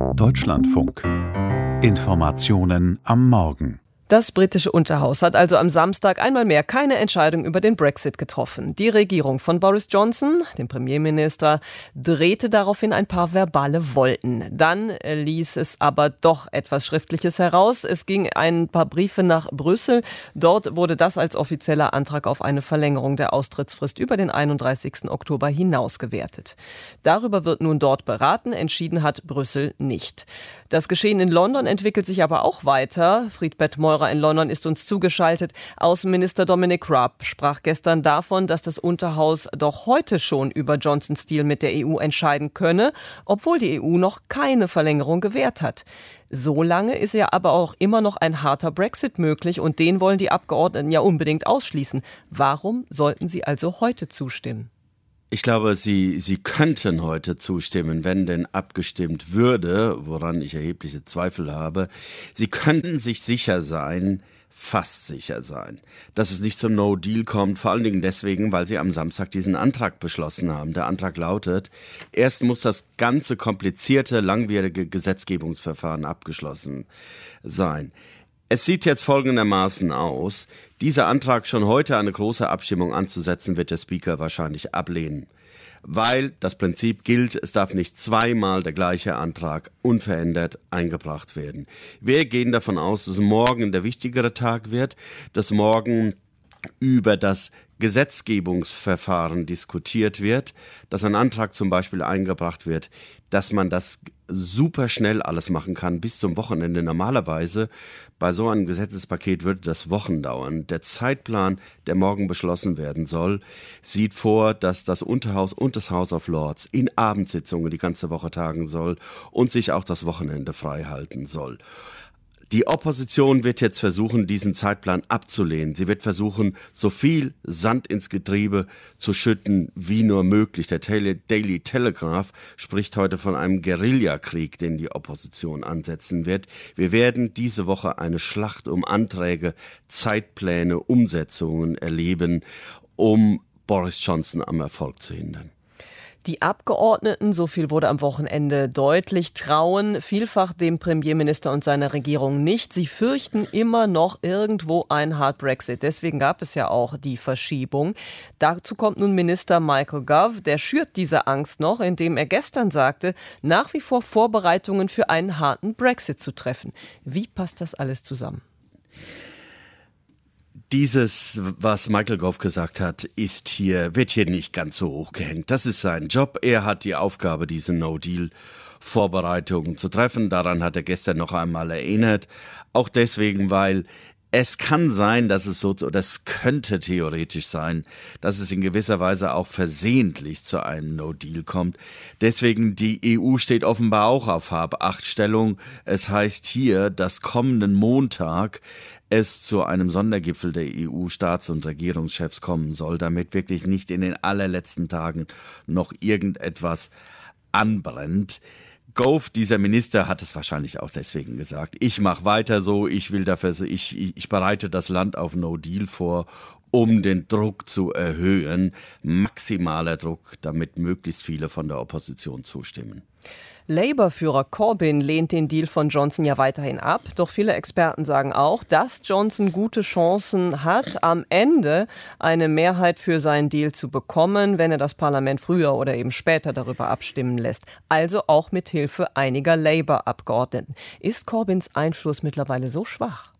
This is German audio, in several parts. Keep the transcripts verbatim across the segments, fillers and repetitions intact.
Deutschlandfunk. Informationen am Morgen. Das britische Unterhaus hat also am Samstag einmal mehr keine Entscheidung über den Brexit getroffen. Die Regierung von Boris Johnson, dem Premierminister, drehte daraufhin ein paar verbale Volten. Dann ließ es aber doch etwas Schriftliches heraus. Es ging ein paar Briefe nach Brüssel. Dort wurde das als offizieller Antrag auf eine Verlängerung der Austrittsfrist über den einunddreißigsten Oktober hinaus gewertet. Darüber wird nun dort beraten. Entschieden hat Brüssel nicht. Das Geschehen in London entwickelt sich aber auch weiter. Friedbert Meurer in London ist uns zugeschaltet. Außenminister Dominic Raab sprach gestern davon, dass das Unterhaus doch heute schon über Johnsons Deal mit der E U entscheiden könne, obwohl die E U noch keine Verlängerung gewährt hat. Solange ist ja aber auch immer noch ein harter Brexit möglich und den wollen die Abgeordneten ja unbedingt ausschließen. Warum sollten sie also heute zustimmen? Ich glaube, Sie, Sie könnten heute zustimmen, wenn denn abgestimmt würde, woran ich erhebliche Zweifel habe. Sie könnten sich sicher sein, fast sicher sein, dass es nicht zum No-Deal kommt, vor allen Dingen deswegen, weil Sie am Samstag diesen Antrag beschlossen haben. Der Antrag lautet, erst muss das ganze komplizierte, langwierige Gesetzgebungsverfahren abgeschlossen sein. Es sieht jetzt folgendermaßen aus. Dieser Antrag schon heute eine große Abstimmung anzusetzen, wird der Speaker wahrscheinlich ablehnen. Weil das Prinzip gilt, es darf nicht zweimal der gleiche Antrag unverändert eingebracht werden. Wir gehen davon aus, dass morgen der wichtigere Tag wird, dass morgen über das Gesetzgebungsverfahren diskutiert wird, dass ein Antrag zum Beispiel eingebracht wird, dass man das super schnell alles machen kann, bis zum Wochenende. Normalerweise bei so einem Gesetzespaket würde das Wochen dauern. Der Zeitplan, der morgen beschlossen werden soll, sieht vor, dass das Unterhaus und das House of Lords in Abendsitzungen die ganze Woche tagen soll und sich auch das Wochenende frei halten soll. Die Opposition wird jetzt versuchen, diesen Zeitplan abzulehnen. Sie wird versuchen, so viel Sand ins Getriebe zu schütten, wie nur möglich. Der Daily Telegraph spricht heute von einem Guerillakrieg, den die Opposition ansetzen wird. Wir werden diese Woche eine Schlacht um Anträge, Zeitpläne, Umsetzungen erleben, um Boris Johnson am Erfolg zu hindern. Die Abgeordneten, so viel wurde am Wochenende deutlich, trauen vielfach dem Premierminister und seiner Regierung nicht. Sie fürchten immer noch irgendwo einen Hard Brexit. Deswegen gab es ja auch die Verschiebung. Dazu kommt nun Minister Michael Gove. Der schürt diese Angst noch, indem er gestern sagte, nach wie vor Vorbereitungen für einen harten Brexit zu treffen. Wie passt das alles zusammen? Dieses, was Michael Gove gesagt hat, ist hier, wird hier nicht ganz so hoch gehängt. Das ist sein Job. Er hat die Aufgabe, diese No-Deal-Vorbereitungen zu treffen. Daran hat er gestern noch einmal erinnert. Auch deswegen, weil es kann sein, dass es so, oder es könnte theoretisch sein, dass es in gewisser Weise auch versehentlich zu einem No-Deal kommt. Deswegen, die E U steht offenbar auch auf Hab-Acht-Stellung. Es heißt hier, dass kommenden Montag es zu einem Sondergipfel der E U-Staats- und Regierungschefs kommen soll, damit wirklich nicht in den allerletzten Tagen noch irgendetwas anbrennt. Gove, dieser Minister, hat es wahrscheinlich auch deswegen gesagt. Ich mache weiter so, ich will dafür, ich, ich bereite das Land auf No-Deal vor, um den Druck zu erhöhen. Maximaler Druck, damit möglichst viele von der Opposition zustimmen. Labour-Führer Corbyn lehnt den Deal von Johnson ja weiterhin ab. Doch viele Experten sagen auch, dass Johnson gute Chancen hat, am Ende eine Mehrheit für seinen Deal zu bekommen, wenn er das Parlament früher oder eben später darüber abstimmen lässt. Also auch mit Hilfe einiger Labour-Abgeordneten. Ist Corbyns Einfluss mittlerweile so schwach?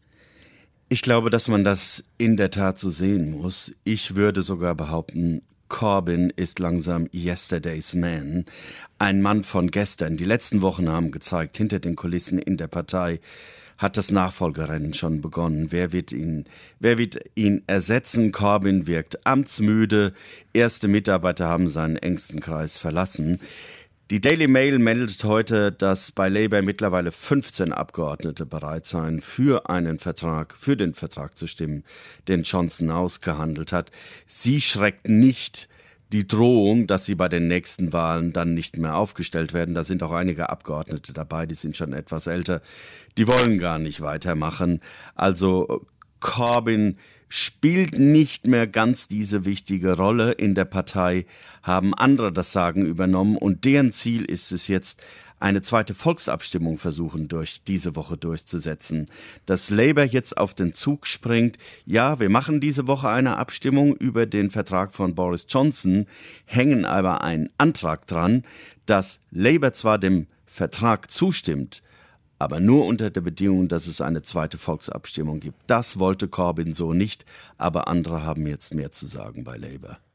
Ich glaube, dass man das in der Tat so sehen muss. Ich würde sogar behaupten, Corbyn ist langsam yesterday's man, ein Mann von gestern. Die letzten Wochen haben gezeigt, hinter den Kulissen in der Partei hat das Nachfolgerennen schon begonnen. Wer wird ihn, wer wird ihn ersetzen? Corbyn wirkt amtsmüde. Erste Mitarbeiter haben seinen engsten Kreis verlassen. Die Daily Mail meldet heute, dass bei Labour mittlerweile fünfzehn Abgeordnete bereit seien, für einen Vertrag, für den Vertrag zu stimmen, den Johnson ausgehandelt hat. Sie schreckt nicht die Drohung, dass sie bei den nächsten Wahlen dann nicht mehr aufgestellt werden. Da sind auch einige Abgeordnete dabei, die sind schon etwas älter. Die wollen gar nicht weitermachen. Also Corbyn spielt nicht mehr ganz diese wichtige Rolle in der Partei, haben andere das Sagen übernommen und deren Ziel ist es jetzt, eine zweite Volksabstimmung versuchen, durch diese Woche durchzusetzen. Dass Labour jetzt auf den Zug springt, ja, wir machen diese Woche eine Abstimmung über den Vertrag von Boris Johnson, hängen aber einen Antrag dran, dass Labour zwar dem Vertrag zustimmt, aber nur unter der Bedingung, dass es eine zweite Volksabstimmung gibt. Das wollte Corbyn so nicht, aber andere haben jetzt mehr zu sagen bei Labour.